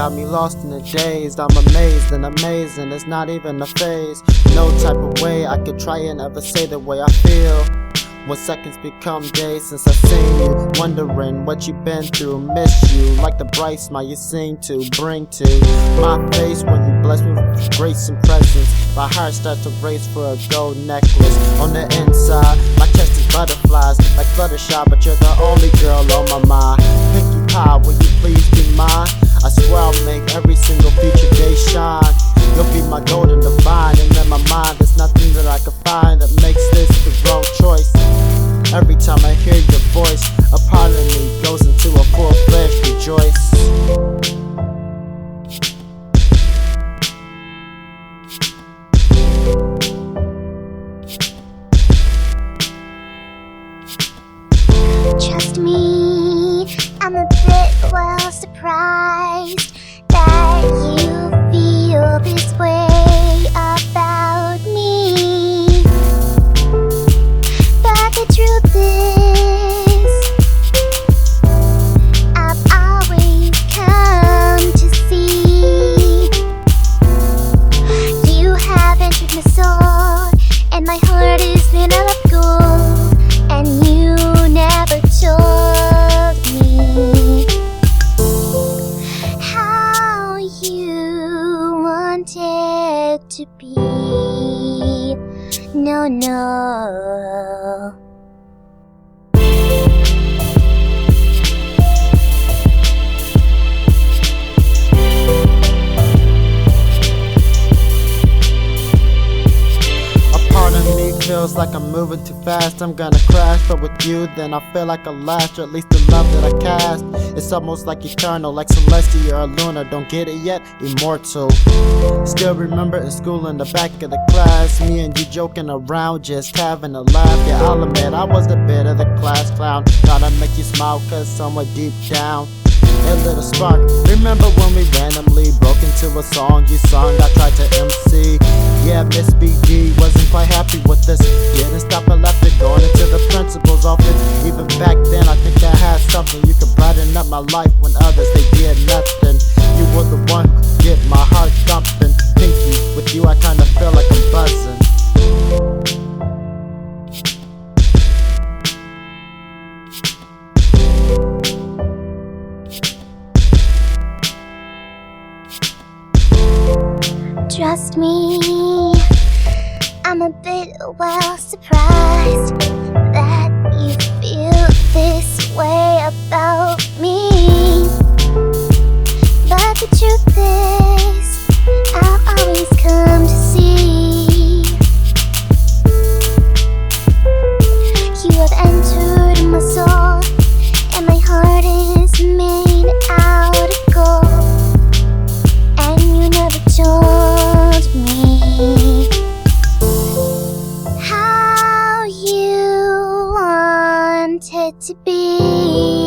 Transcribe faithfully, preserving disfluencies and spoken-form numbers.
got me lost in the daze. I'm amazed and amazing, it's not even a phase. No type of way I could try and ever say the way I feel when seconds become days since I seen you. Wondering what you've been through, miss you like the bright smile you seem to bring to my face when you bless me with grace and presence. My heart starts to race for a gold necklace. On the inside, my chest is butterflies like Fluttershy, but you're the only girl on my mind. Pinkie Pie, will you please be mine? I swear I'll make every single future day shine. You'll be my golden divine, and in my mind there's nothing that I can find that makes this the wrong choice. Every time I hear your voice, a part of me goes into a full-fledged rejoice. Trust me, I'm a bit well surprised that you feel this way about me. But the truth is, I've always come to see you have entered my soul, and my heart is made of gold, and you never told me how you wanted to be. No, no. Feels like I'm moving too fast, I'm gonna crash. But with you, then I feel like I last, or at least the love that I cast. It's almost like eternal, like Celestia or Luna. Don't get it yet? Immortal. Still remember in school in the back of the class, me and you joking around, just having a laugh. Yeah, I'll admit I was the bit of the class clown, trying to make you smile cause somewhere deep down a little spark. Remember when we randomly broke into a song you sung? I tried to M C. Yeah, Miss B D wasn't quite happy with this. Didn't stop or left it, going into the principal's office. Even back then I think I had something. You could brighten up my life when others they did nothing. You were the one who could get my heart thumping. Pinky, with you I kinda feel like I'm buzzing. Trust me, I'm a bit well surprised that you feel this way about me. But the truth is, I've always come to see you have entered my soul, and my heart is made out of gold, and you never told me how you wanted to be.